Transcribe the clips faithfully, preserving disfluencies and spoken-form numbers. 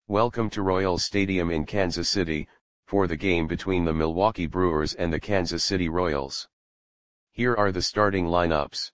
Welcome to Royals Stadium in Kansas City, for the game between the Milwaukee Brewers and the Kansas City Royals. Here are the starting lineups.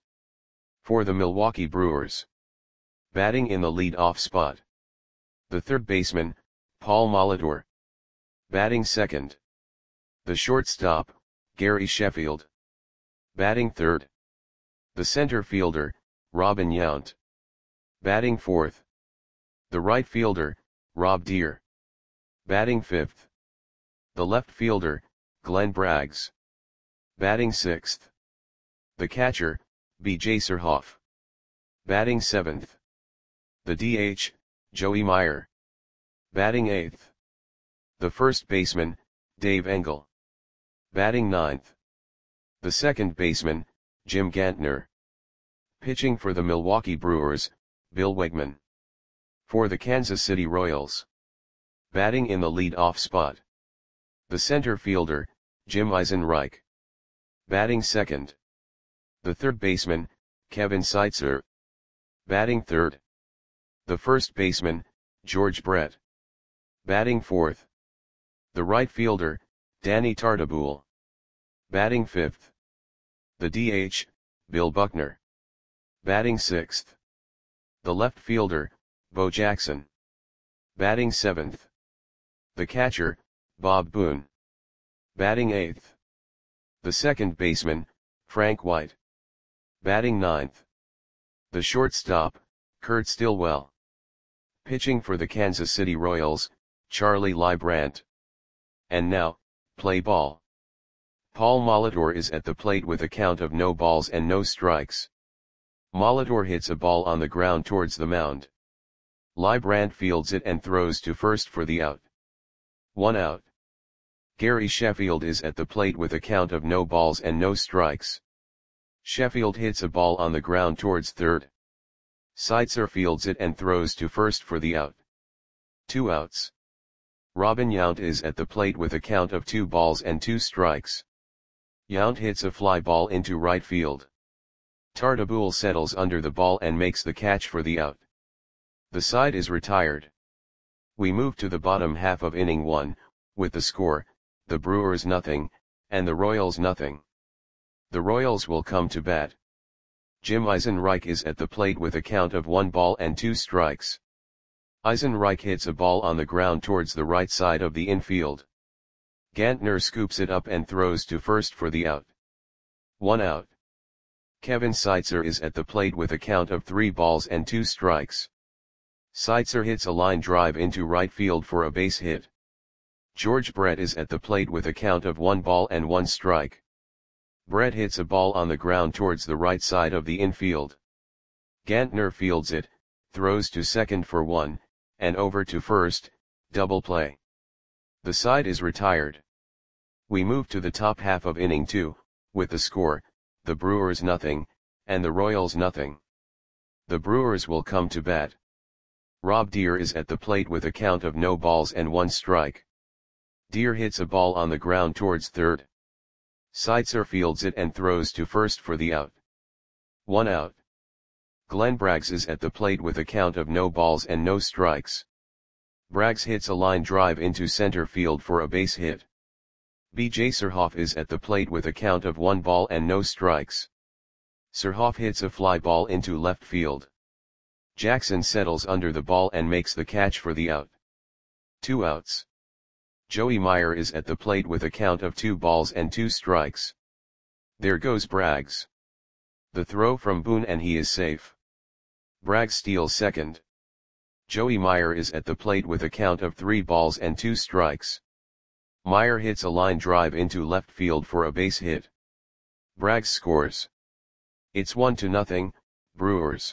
For the Milwaukee Brewers. Batting in the lead-off spot. The third baseman, Paul Molitor. Batting second. The shortstop, Gary Sheffield. Batting third. The center fielder, Robin Yount. Batting fourth. The right fielder, Rob Deer. Batting fifth. The left fielder, Glenn Braggs. Batting sixth. The catcher, B J Surhoff. Batting seventh. The D H, Joey Meyer. Batting eighth. The first baseman, Dave Engel. Batting ninth. The second baseman, Jim Gantner. Pitching for the Milwaukee Brewers, Bill Wegman. For the Kansas City Royals. Batting in the lead-off spot. The center fielder, Jim Eisenreich. Batting second. The third baseman, Kevin Seitzer. Batting third. The first baseman, George Brett. Batting fourth. The right fielder, Danny Tartabull. Batting fifth. The D H, Bill Buckner. Batting sixth. The left fielder, Bo Jackson. Batting seventh. The catcher, Bob Boone. Batting eighth. The second baseman, Frank White. Batting ninth. The shortstop, Kurt Stillwell. Pitching for the Kansas City Royals, Charlie Leibrandt. And now, play ball. Paul Molitor is at the plate with a count of no balls and no strikes. Molitor hits a ball on the ground towards the mound. Leibrandt fields it and throws to first for the out. One out. Gary Sheffield is at the plate with a count of no balls and no strikes. Sheffield hits a ball on the ground towards third. Seitzer fields it and throws to first for the out. Two outs. Robin Yount is at the plate with a count of two balls and two strikes. Yount hits a fly ball into right field. Tartabull settles under the ball and makes the catch for the out. The side is retired. We move to the bottom half of inning one, with the score, the Brewers nothing, and the Royals nothing. The Royals will come to bat. Jim Eisenreich is at the plate with a count of one ball and two strikes. Eisenreich hits a ball on the ground towards the right side of the infield. Gantner scoops it up and throws to first for the out. One out. Kevin Seitzer is at the plate with a count of three balls and two strikes. Seitzer hits a line drive into right field for a base hit. George Brett is at the plate with a count of one ball and one strike. Brett hits a ball on the ground towards the right side of the infield. Gantner fields it, throws to second for one, and over to first, double play. The side is retired. We move to the top half of inning two, with the score, the Brewers nothing, and the Royals nothing. The Brewers will come to bat. Rob Deer is at the plate with a count of no balls and one strike. Deer hits a ball on the ground towards third. Seitzer fields it and throws to first for the out. One out. Glenn Braggs is at the plate with a count of no balls and no strikes. Braggs hits a line drive into center field for a base hit. B J Surhoff is at the plate with a count of one ball and no strikes. Surhoff hits a fly ball into left field. Jackson settles under the ball and makes the catch for the out. Two outs. Joey Meyer is at the plate with a count of two balls and two strikes. There goes Braggs. The throw from Boone and he is safe. Braggs steals second. Joey Meyer is at the plate with a count of three balls and two strikes. Meyer hits a line drive into left field for a base hit. Braggs scores. It's one to nothing, Brewers.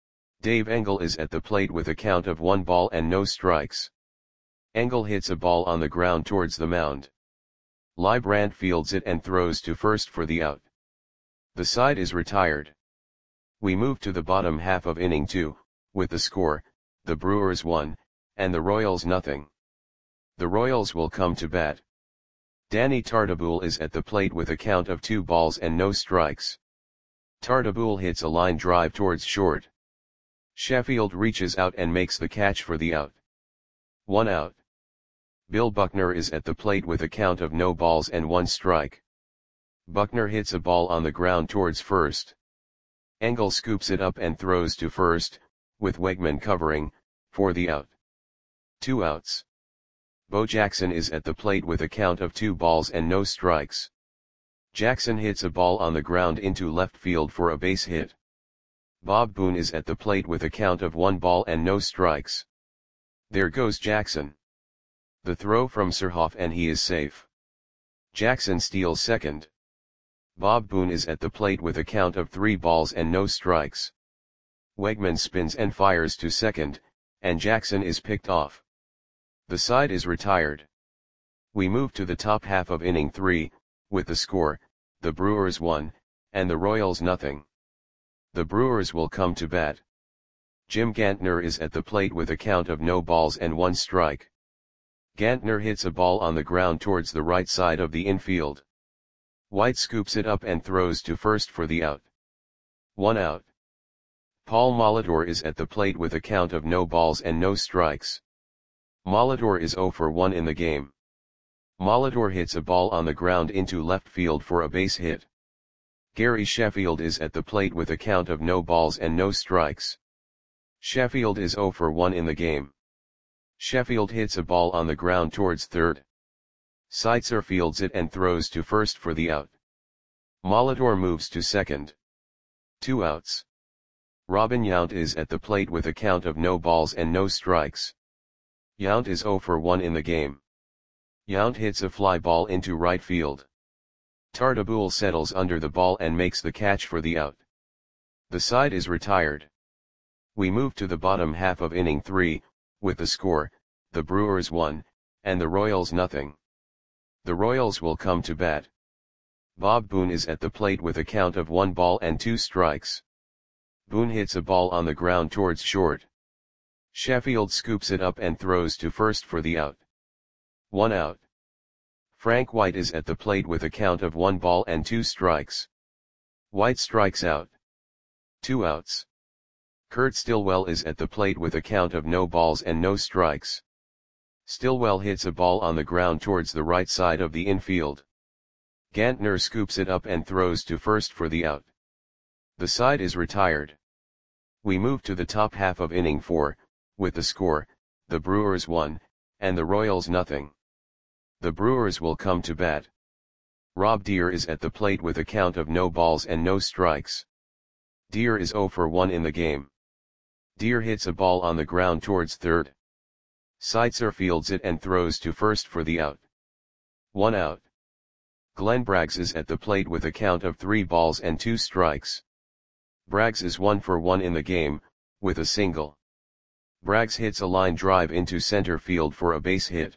Dave Engel is at the plate with a count of one ball and no strikes. Engel hits a ball on the ground towards the mound. Leibrandt fields it and throws to first for the out. The side is retired. We move to the bottom half of inning two, with the score, the Brewers one, and the Royals nothing. The Royals will come to bat. Danny Tartabull is at the plate with a count of two balls and no strikes. Tartabull hits a line drive towards short. Sheffield reaches out and makes the catch for the out. One out. Bill Buckner is at the plate with a count of no balls and one strike. Buckner hits a ball on the ground towards first. Engel scoops it up and throws to first, with Wegman covering, for the out. Two outs. Bo Jackson is at the plate with a count of two balls and no strikes. Jackson hits a ball on the ground into left field for a base hit. Bob Boone is at the plate with a count of one ball and no strikes. There goes Jackson. The throw from Surhoff and he is safe. Jackson steals second. Bob Boone is at the plate with a count of three balls and no strikes. Wegman spins and fires to second, and Jackson is picked off. The side is retired. We move to the top half of inning three, with the score, the Brewers one, and the Royals nothing. The Brewers will come to bat. Jim Gantner is at the plate with a count of no balls and one strike. Gantner hits a ball on the ground towards the right side of the infield. White scoops it up and throws to first for the out. One out. Paul Molitor is at the plate with a count of no balls and no strikes. Molitor is zero for one in the game. Molitor hits a ball on the ground into left field for a base hit. Gary Sheffield is at the plate with a count of no balls and no strikes. Sheffield is zero for one in the game. Sheffield hits a ball on the ground towards third. Seitzer fields it and throws to first for the out. Molitor moves to second. Two outs. Robin Yount is at the plate with a count of no balls and no strikes. Yount is zero for one in the game. Yount hits a fly ball into right field. Tartabull settles under the ball and makes the catch for the out. The side is retired. We move to the bottom half of inning three, with the score, the Brewers one, and the Royals nothing. The Royals will come to bat. Bob Boone is at the plate with a count of one ball and two strikes. Boone hits a ball on the ground towards short. Sheffield scoops it up and throws to first for the out. One out. Frank White is at the plate with a count of one ball and two strikes. White strikes out. Two outs. Kurt Stillwell is at the plate with a count of no balls and no strikes. Stillwell hits a ball on the ground towards the right side of the infield. Gantner scoops it up and throws to first for the out. The side is retired. We move to the top half of inning four, with the score, the Brewers one, and the Royals nothing. The Brewers will come to bat. Rob Deer is at the plate with a count of no balls and no strikes. Deer is zero for one in the game. Deer hits a ball on the ground towards third. Seitzer fields it and throws to first for the out. One out. Glenn Braggs is at the plate with a count of three balls and two strikes. Braggs is one for one in the game, with a single. Braggs hits a line drive into center field for a base hit.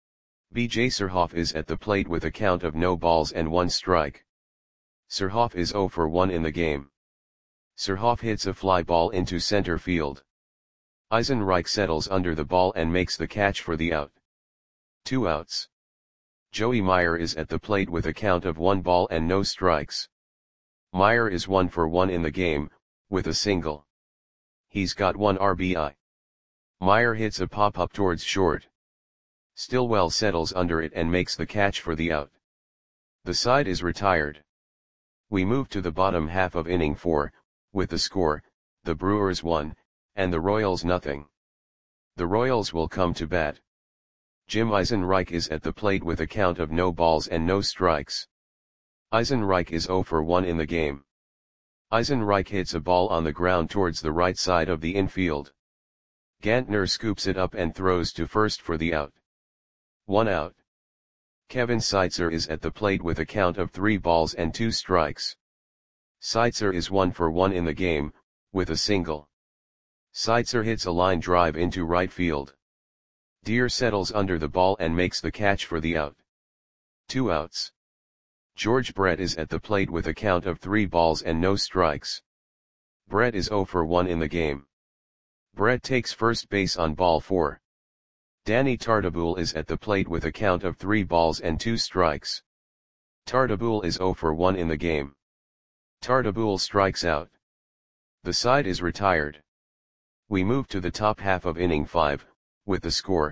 B J Surhoff is at the plate with a count of no balls and one strike. Surhoff is zero for one in the game. Surhoff hits a fly ball into center field. Eisenreich settles under the ball and makes the catch for the out. Two outs. Joey Meyer is at the plate with a count of one ball and no strikes. Meyer is one for one in the game, with a single. He's got one R B I. Meyer hits a pop-up towards short. Stillwell settles under it and makes the catch for the out. The side is retired. We move to the bottom half of inning four, with the score, the Brewers one, and the Royals nothing. The Royals will come to bat. Jim Eisenreich is at the plate with a count of no balls and no strikes. Eisenreich is zero for one in the game. Eisenreich hits a ball on the ground towards the right side of the infield. Gantner scoops it up and throws to first for the out. One out. Kevin Seitzer is at the plate with a count of three balls and two strikes. Seitzer is one for one in the game, with a single. Seitzer hits a line drive into right field. Deer settles under the ball and makes the catch for the out. Two outs. George Brett is at the plate with a count of three balls and no strikes. Brett is zero for one in the game. Brett takes first base on ball four. Danny Tartabull is at the plate with a count of three balls and two strikes. Tartabull is zero for one in the game. Tartabull strikes out. The side is retired. We move to the top half of inning five, with the score,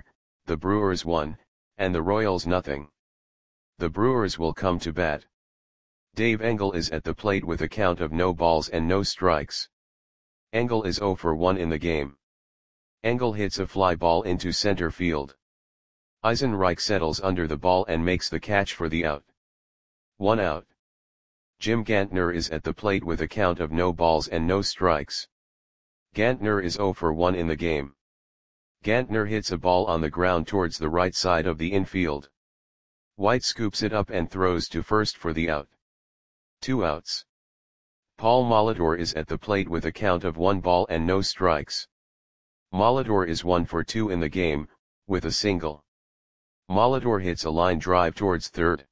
the Brewers one, and the Royals nothing. The Brewers will come to bat. Dave Engel is at the plate with a count of no balls and no strikes. Engel is oh for one in the game. Engel hits a fly ball into center field. Eisenreich settles under the ball and makes the catch for the out. One out. Jim Gantner is at the plate with a count of no balls and no strikes. Gantner is oh for one in the game. Gantner hits a ball on the ground towards the right side of the infield. White scoops it up and throws to first for the out. Two outs. Paul Molitor is at the plate with a count of one ball and no strikes. Molitor is one for two in the game, with a single. Molitor hits a line drive towards third.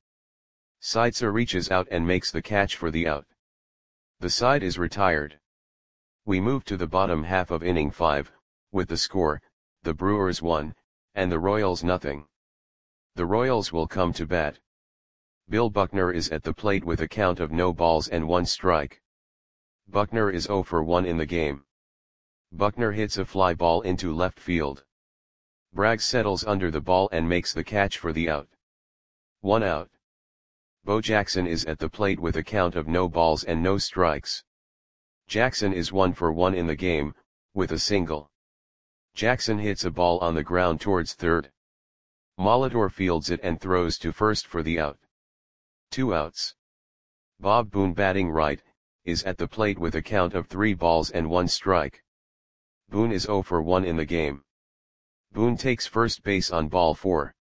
Seitzer reaches out and makes the catch for the out. The side is retired. We move to the bottom half of inning five, with the score, the Brewers one, and the Royals nothing. The Royals will come to bat. Bill Buckner is at the plate with a count of no balls and one strike. Buckner is oh for one in the game. Buckner hits a fly ball into left field. Braggs settles under the ball and makes the catch for the out. One out. Bo Jackson is at the plate with a count of no balls and no strikes. Jackson is one for one in the game, with a single. Jackson hits a ball on the ground towards third. Molitor fields it and throws to first for the out. Two outs. Bob Boone, batting right, is at the plate with a count of three balls and one strike. Boone is oh for one in the game. Boone takes first base on ball four.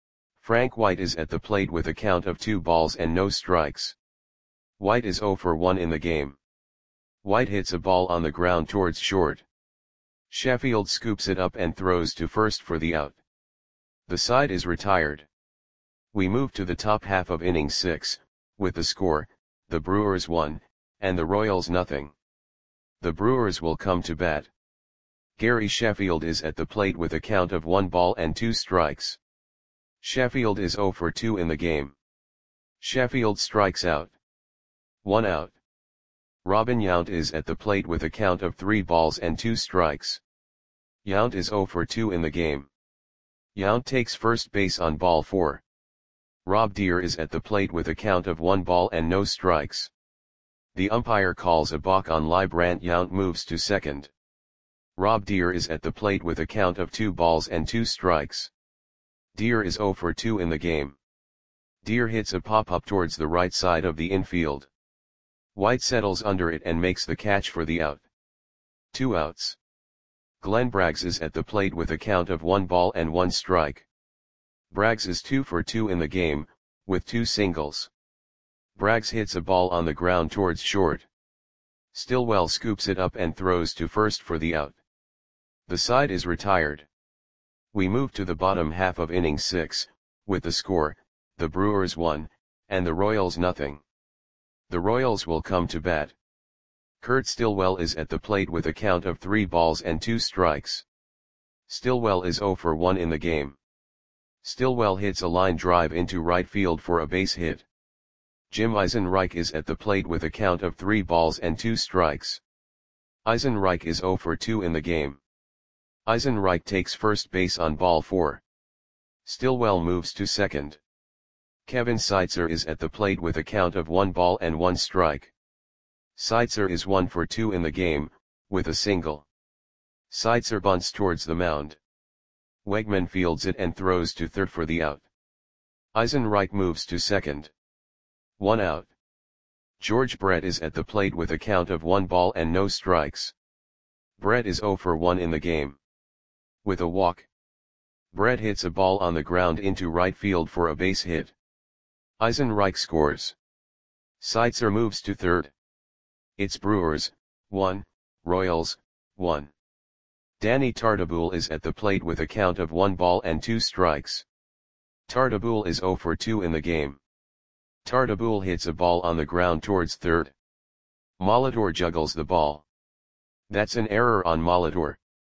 Frank White is at the plate with a count of two balls and no strikes. White is oh for one in the game. White hits a ball on the ground towards short. Sheffield scoops it up and throws to first for the out. The side is retired. We move to the top half of inning six, with the score, the Brewers one, and the Royals nothing. The Brewers will come to bat. Gary Sheffield is at the plate with a count of one ball and two strikes. Sheffield is oh for two in the game. Sheffield strikes out. One out. Robin Yount is at the plate with a count of three balls and two strikes. Yount is oh for two in the game. Yount takes first base on ball four. Rob Deere is at the plate with a count of one ball and no strikes. The umpire calls a balk on Leibrandt. Yount moves to second. Rob Deere is at the plate with a count of two balls and two strikes. Deere is oh for two in the game. Deere hits a pop-up towards the right side of the infield. White settles under it and makes the catch for the out. Two outs. Glenn Braggs is at the plate with a count of one ball and one strike. Braggs is two for two in the game, with two singles. Braggs hits a ball on the ground towards short. Stillwell scoops it up and throws to first for the out. The side is retired. We move to the bottom half of inning six, with the score, the Brewers one, and the Royals nothing. The Royals will come to bat. Kurt Stillwell is at the plate with a count of three balls and two strikes. Stillwell is oh for one in the game. Stillwell hits a line drive into right field for a base hit. Jim Eisenreich is at the plate with a count of three balls and two strikes. Eisenreich is oh for two in the game. Eisenreich takes first base on ball four. Stillwell moves to second. Kevin Seitzer is at the plate with a count of one ball and one strike. Seitzer is one for two in the game, with a single. Seitzer bunts towards the mound. Wegman fields it and throws to third for the out. Eisenreich moves to second. One out. George Brett is at the plate with a count of one ball and no strikes. Brett is oh for one in the game. With a walk. Brett hits a ball on the ground into right field for a base hit. Eisenreich scores. Seitzer moves to third. It's Brewers, one, Royals, one. Danny Tartabull is at the plate with a count of one ball and two strikes. Tartabull is oh for two in the game. Tartabull hits a ball on the ground towards third. Molitor juggles the ball. That's an error on Molitor.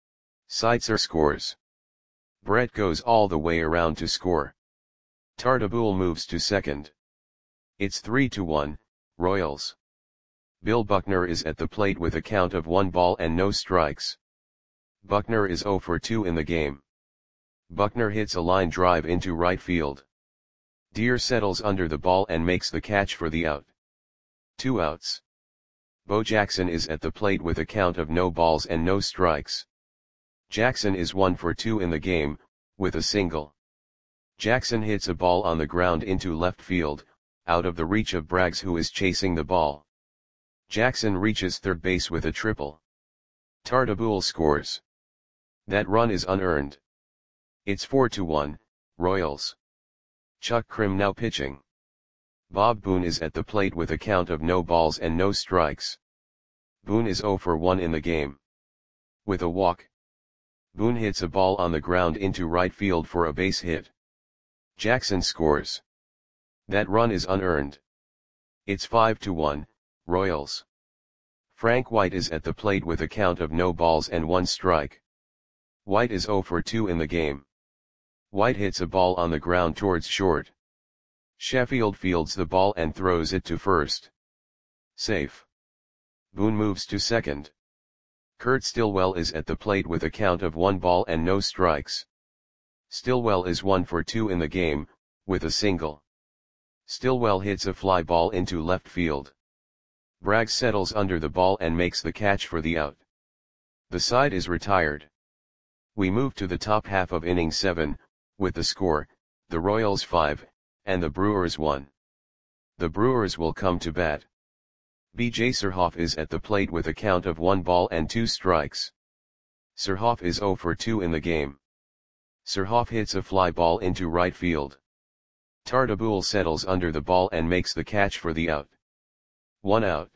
Seitzer scores. Brett goes all the way around to score. Tartabull moves to second. It's three to one, Royals. Bill Buckner is at the plate with a count of one ball and no strikes. Buckner is oh for two in the game. Buckner hits a line drive into right field. Deer settles under the ball and makes the catch for the out. Two outs. Bo Jackson is at the plate with a count of no balls and no strikes. Jackson is one for two in the game, with a single. Jackson hits a ball on the ground into left field, out of the reach of Braggs, who is chasing the ball. Jackson reaches third base with a triple. Tartabull scores. That run is unearned. It's four to one, Royals. Chuck Krim now pitching. Bob Boone is at the plate with a count of no balls and no strikes. Boone is zero for one in the game. With a walk. Boone hits a ball on the ground into right field for a base hit. Jackson scores. That run is unearned. It's five to one, Royals. Frank White is at the plate with a count of no balls and one strike. White is zero for two in the game. White hits a ball on the ground towards short. Sheffield fields the ball and throws it to first. Safe. Boone moves to second. Kurt Stillwell is at the plate with a count of one ball and no strikes. Stillwell is one for two in the game, with a single. Stillwell hits a fly ball into left field. Braggs settles under the ball and makes the catch for the out. The side is retired. We move to the top half of inning seven, with the score, the Royals five, and the Brewers one. The Brewers will come to bat. B J Surhoff is at the plate with a count of one ball and two strikes. Surhoff is zero for two in the game. Surhoff hits a fly ball into right field. Tartabull settles under the ball and makes the catch for the out. One out.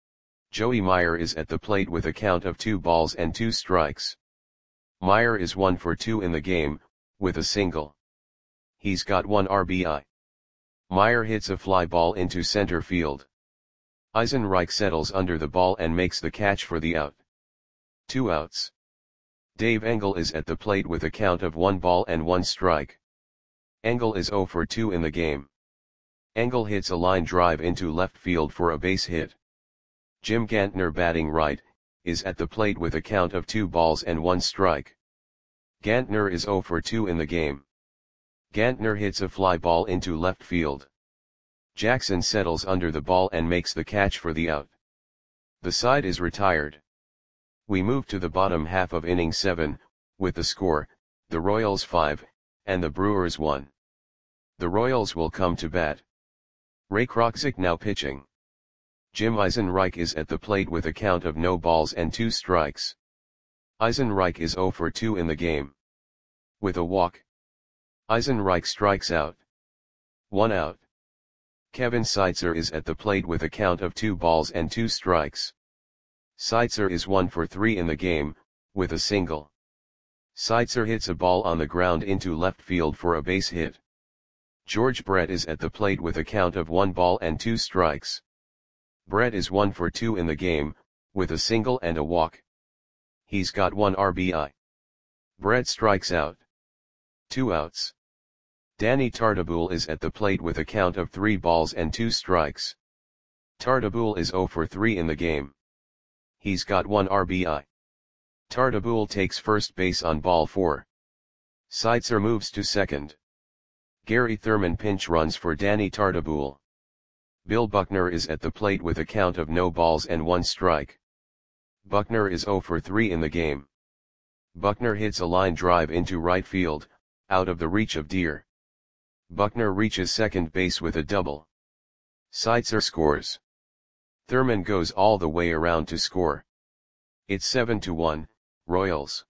Joey Meyer is at the plate with a count of two balls and two strikes. Meyer is one for two in the game, with a single. He's got one R B I. Meyer hits a fly ball into center field. Eisenreich settles under the ball and makes the catch for the out. Two outs. Dave Engel is at the plate with a count of one ball and one strike. Engel is zero for two in the game. Engel hits a line drive into left field for a base hit. Jim Gantner, batting right, is at the plate with a count of two balls and one strike. Gantner is zero for two in the game. Gantner hits a fly ball into left field. Jackson settles under the ball and makes the catch for the out. The side is retired. We move to the bottom half of inning seven, with the score, the Royals five, and the Brewers one. The Royals will come to bat. Ray Kroczek now pitching. Jim Eisenreich is at the plate with a count of no balls and two strikes. Eisenreich is zero for two in the game. With a walk. Eisenreich strikes out. One out. Kevin Seitzer is at the plate with a count of two balls and two strikes. Seitzer is one for three in the game, with a single. Seitzer hits a ball on the ground into left field for a base hit. George Brett is at the plate with a count of one ball and two strikes. Brett is one for two in the game, with a single and a walk. He's got one R B I. Brett strikes out. Two outs. Danny Tartabull is at the plate with a count of three balls and two strikes. Tartabull is zero for three in the game. He's got one R B I. Tartabull takes first base on ball four. Seitzer moves to second. Gary Thurman pinch runs for Danny Tartabull. Bill Buckner is at the plate with a count of no balls and one strike. Buckner is zero for three in the game. Buckner hits a line drive into right field, out of the reach of Deer. Buckner reaches second base with a double. Seitzer scores. Thurman goes all the way around to score. It's seven to one, Royals.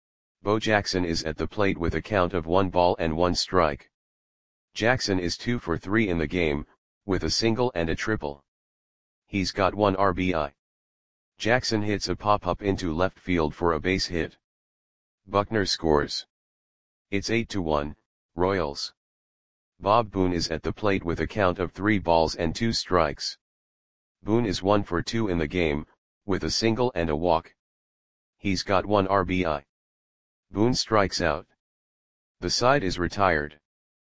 Bo Jackson is at the plate with a count of one ball and one strike. Jackson is two for three in the game, with a single and a triple. He's got one R B I. Jackson hits a pop-up into left field for a base hit. Buckner scores. It's eight to one, Royals. Bob Boone is at the plate with a count of three balls and two strikes. Boone is one for two in the game, with a single and a walk. He's got one R B I. Boone strikes out. The side is retired.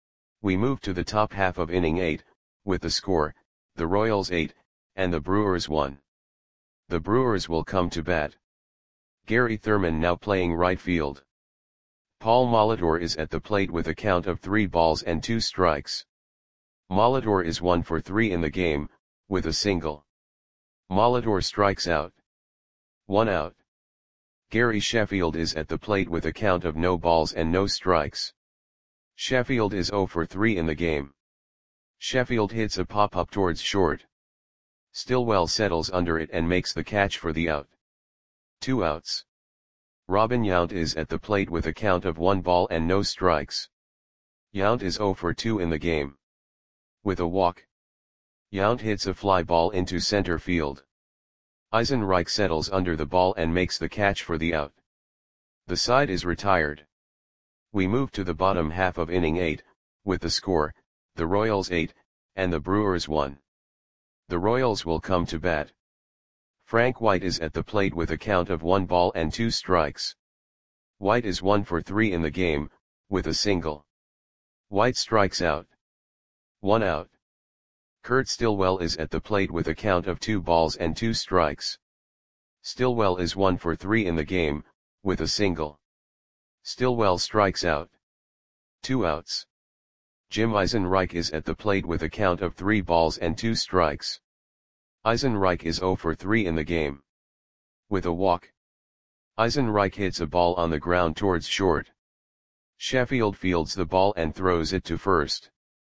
We move to the top half of inning eight, with the score, the Royals eight, and the Brewers one. The Brewers will come to bat. Gary Thurman now playing right field. Paul Molitor is at the plate with a count of three balls and two strikes. Molitor is one for three in the game, with a single. Molitor strikes out. One out. Gary Sheffield is at the plate with a count of no balls and no strikes. Sheffield is zero for three in the game. Sheffield hits a pop-up towards short. Stillwell settles under it and makes the catch for the out. Two outs. Robin Yount is at the plate with a count of one ball and no strikes. Yount is zero for two in the game. With a walk. Yount hits a fly ball into center field. Eisenreich settles under the ball and makes the catch for the out. The side is retired. We move to the bottom half of inning eight, with the score, the Royals eight, and the Brewers one. The Royals will come to bat. Frank White is at the plate with a count of one ball and two strikes. White is one for three in the game, with a single. White strikes out. One out. Kurt Stillwell is at the plate with a count of two balls and two strikes. Stillwell is one for three in the game, with a single. Stillwell strikes out. Two outs. Jim Eisenreich is at the plate with a count of three balls and two strikes. Eisenreich is zero for three in the game. With a walk. Eisenreich hits a ball on the ground towards short. Sheffield fields the ball and throws it to first.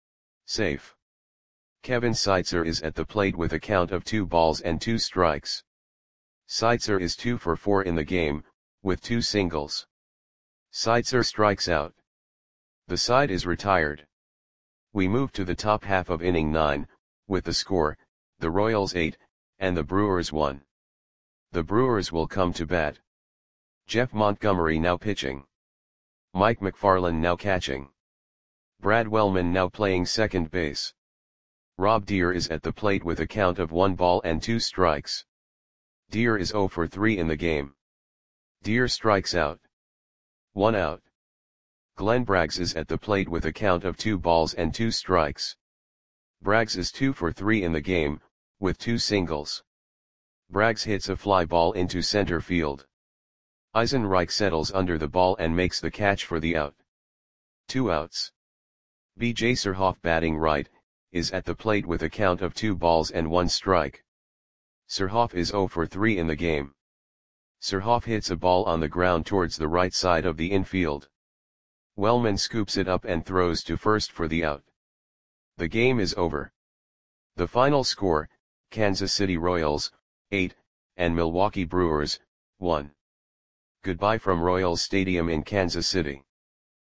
Safe. Kevin Seitzer is at the plate with a count of two balls and two strikes. Seitzer is two for four in the game, with two singles. Seitzer strikes out. The side is retired. We move to the top half of inning nine, with the score, the Royals eight, and the Brewers one. The Brewers will come to bat. Jeff Montgomery now pitching. Mike McFarland now catching. Brad Wellman now playing second base. Rob Deer is at the plate with a count of one ball and two strikes. Deer is zero for three in the game. Deer strikes out. One out. Glenn Braggs is at the plate with a count of two balls and two strikes. Braggs is two for three in the game, with two singles. Braggs hits a fly ball into center field. Eisenreich settles under the ball and makes the catch for the out. Two outs. B J Surhoff batting right, is at the plate with a count of two balls and one strike. Surhoff is zero for three in the game. Surhoff hits a ball on the ground towards the right side of the infield. Wellman scoops it up and throws to first for the out. The game is over. The final score, Kansas City Royals, eight, and Milwaukee Brewers, one. Goodbye from Royals Stadium in Kansas City.